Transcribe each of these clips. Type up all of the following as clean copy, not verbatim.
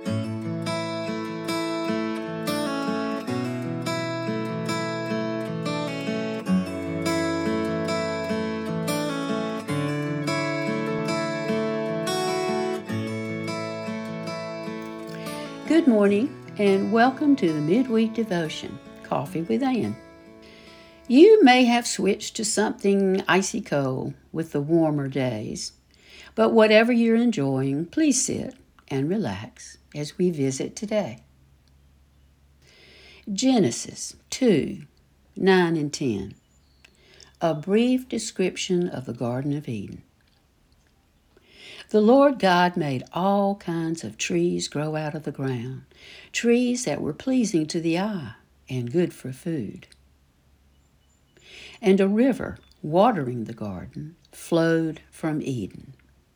Good morning and welcome to the Midweek Devotion, Coffee with Ann. You may have switched to something icy cold with the warmer days, but whatever you're enjoying, please sit and relax as we visit today. Genesis 2, 9 and 10. A brief description of the Garden of Eden. The Lord God made all kinds of trees grow out of the ground, trees that were pleasing to the eye and good for food. And a river watering the garden flowed from Eden.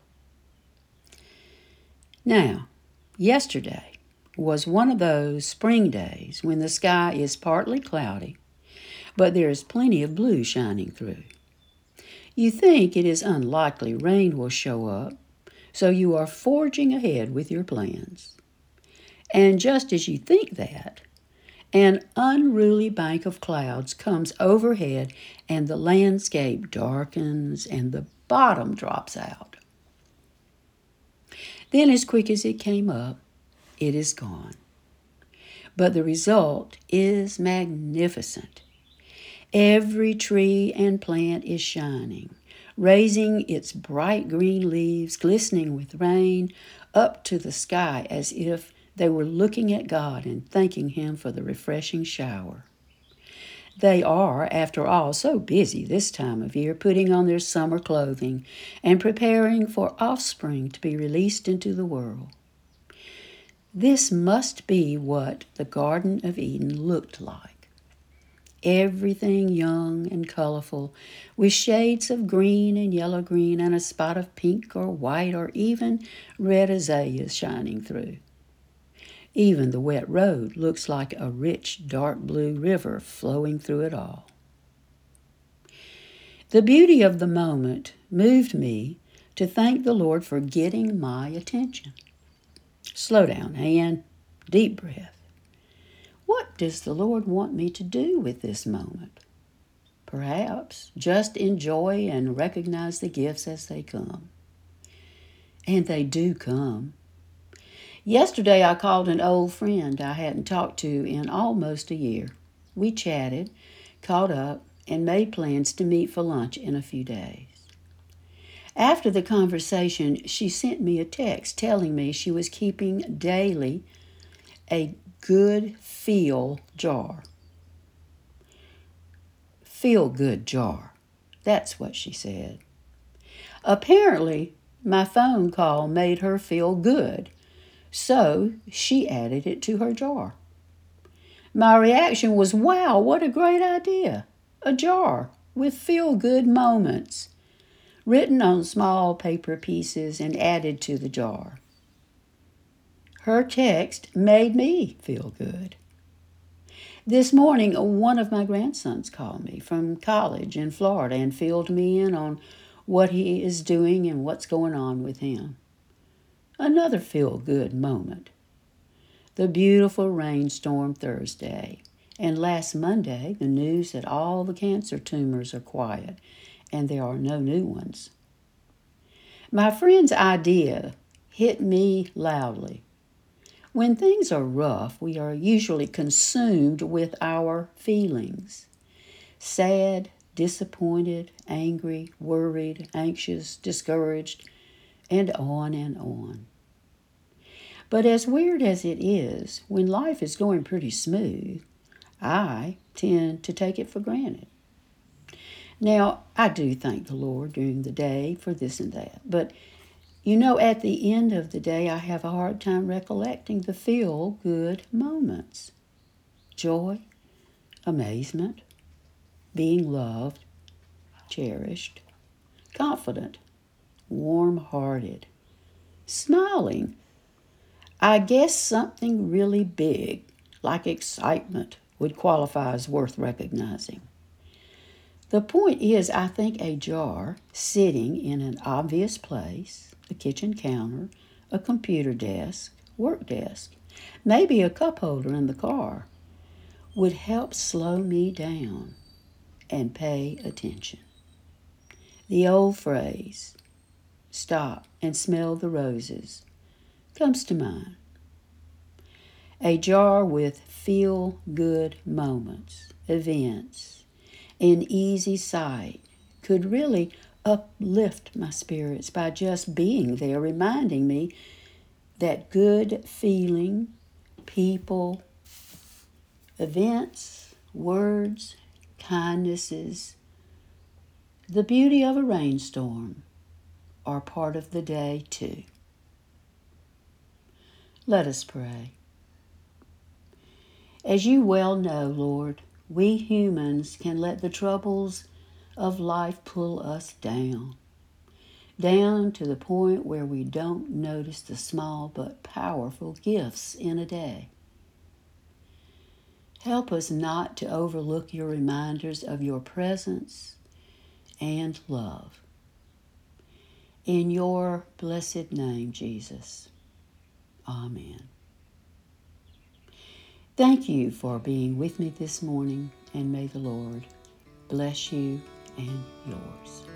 Now, yesterday was one of those spring days when the sky is partly cloudy, but there is plenty of blue shining through. You think it is unlikely rain will show up, so you are forging ahead with your plans. And just as you think that, an unruly bank of clouds comes overhead and the landscape darkens and the bottom drops out. Then as quick as it came up, it is gone. But the result is magnificent. Every tree and plant is shining, raising its bright green leaves, glistening with rain, up to the sky as if they were looking at God and thanking Him for the refreshing shower. They are, after all, so busy this time of year, putting on their summer clothing and preparing for offspring to be released into the world. This must be what the Garden of Eden looked like. Everything young and colorful, with shades of green and yellow-green and a spot of pink or white or even red azaleas shining through. Even the wet road looks like a rich dark blue river flowing through it all. The beauty of the moment moved me to thank the Lord for getting my attention. Slow down, Ann. Deep breath. What does the Lord want me to do with this moment? Perhaps just enjoy and recognize the gifts as they come. And they do come. Yesterday I called an old friend I hadn't talked to in almost a year. We chatted, caught up, and made plans to meet for lunch in a few days. After the conversation, she sent me a text telling me she was keeping daily a good feel jar. Feel good jar. That's what she said. Apparently, my phone call made her feel good, so she added it to her jar. My reaction was, wow, what a great idea. A jar with feel-good moments, written on small paper pieces and added to the jar. Her text made me feel good. This morning, one of my grandsons called me from college in Florida and filled me in on what he is doing and what's going on with him. Another feel-good moment. The beautiful rainstorm Thursday, and last Monday, the news that all the cancer tumors are quiet and there are no new ones. My friend's idea hit me loudly. When things are rough, we are usually consumed with our feelings. Sad, disappointed, angry, worried, anxious, discouraged, and on and on. But as weird as it is, when life is going pretty smooth, I tend to take it for granted. Now, I do thank the Lord during the day for this and that, but at the end of the day, I have a hard time recollecting the feel-good moments. Joy, amazement, being loved, cherished, confident, warm-hearted, smiling. I guess something really big, like excitement, would qualify as worth recognizing. The point is, I think a jar sitting in an obvious place, the kitchen counter, a computer desk, work desk, maybe a cup holder in the car, would help slow me down and pay attention. The old phrase, stop and smell the roses, comes to mind. A jar with feel-good moments, events, in easy sight could really uplift my spirits by just being there, reminding me that good feeling, people, events, words, kindnesses, the beauty of a rainstorm are part of the day too. Let us pray. As you well know, Lord, we humans can let the troubles of life pull us down to the point where we don't notice the small but powerful gifts in a day. Help us not to overlook your reminders of your presence and love. In your blessed name, Jesus. Amen. Thank you for being with me this morning, and may the Lord bless you and yours.